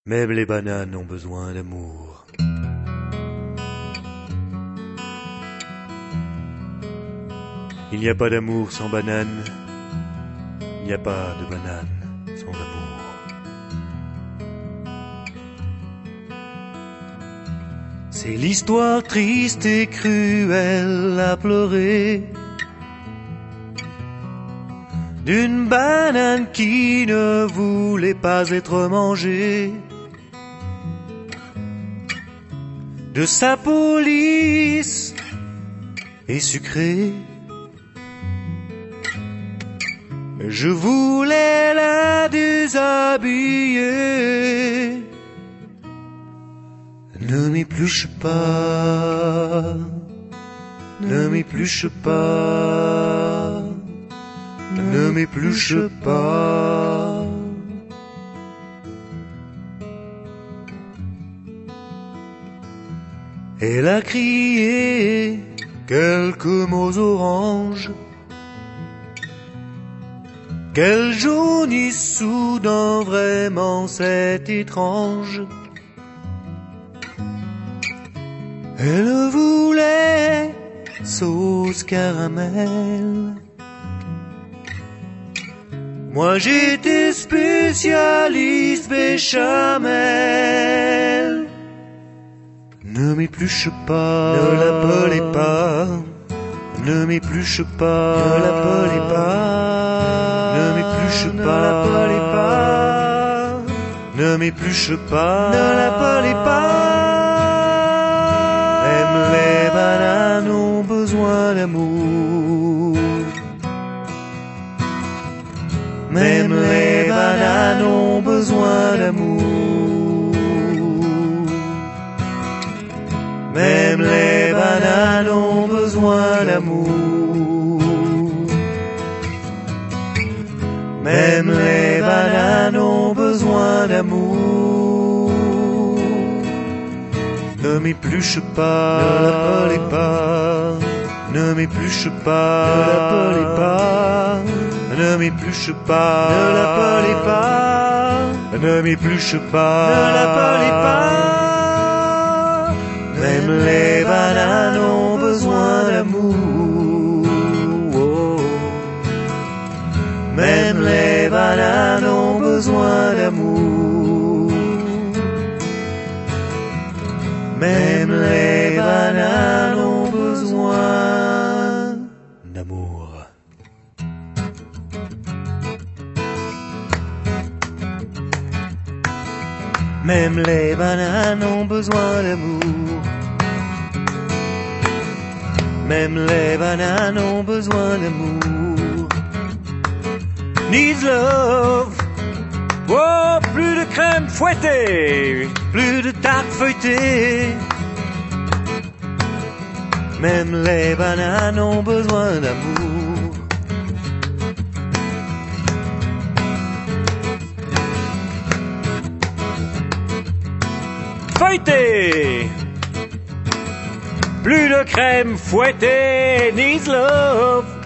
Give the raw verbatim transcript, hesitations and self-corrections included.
Même les bananes ont besoin d'amour. Il n'y a pas d'amour sans banane. Il n'y a pas de banane sans amour. C'est l'histoire triste et cruelle à pleurer d'une banane qui ne voulait pas être mangée, de sa peau lisse et sucrée. Je voulais la déshabiller. Ne m'épluche pas, ne m'épluche pas, ne m'épluche pas. Elle a crié quelques mots oranges qu'elle jaunisse soudain, vraiment c'est étrange. Elle voulait sauce caramel. Moi j'étais spécialiste béchamel. Ne m'épluche pas, ne l'appelez pas. Ne m'épluche pas, ne l'appelez pas. Ne m'épluche pas, ne l'appelez pas. Ne m'épluche pas, ne l'appelez pas. Même les bananes ont besoin d'amour. Même les bananes ont besoin d'amour. Même les bananes ont besoin d'amour. Même les bananes ont besoin d'amour. Ne m'épluche pas, ne l'appelez pas. Ne m'épluche pas, ne l'appelez pas. Ne m'épluche pas, ne l'appelez pas. Ne m'épluche pas, ne l'appelez pas. Même les bananes ont besoin d'amour. Oh. Même les bananes ont besoin d'amour. Même les bananes ont besoin d'amour. Même les bananes ont besoin d'amour. Même les bananes ont besoin d'amour. Needs love. Oh, plus de crème fouettée, plus de tarte feuilletée. Même les bananes ont besoin d'amour. Feuilletée. Plus de crème fouettée, needs love.